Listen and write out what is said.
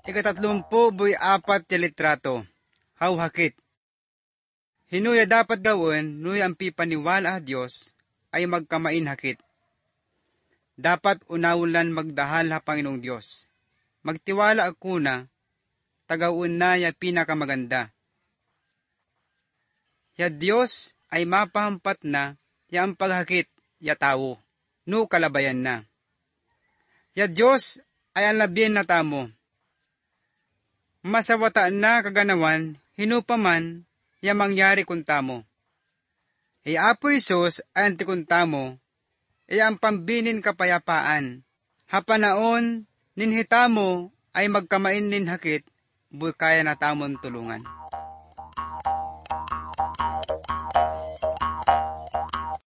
Ikatatlumpo buy apat ya litrato. Hawhakit. Hinuya dapat gawin nuy ang pipaniwala Diyos ay magkamain hakit. Dapat unawlan magdahal ha Panginoong Diyos. Magtiwala ako na, tagaun na ya pinakamaganda. Ya Diyos ay mapahampat na ya ang paghakit ya tao, no kalabayan na. Ya Diyos ay ang labien na tamo. Masawata na kaganawan, hinupaman, ya mangyari kuntamo. Apo Isus ay anti kuntamo, ang pambinin kapayapaan. Hapanaon, ninhitamo ay magkamain nin hakit, buy kaya na tamon tulungan.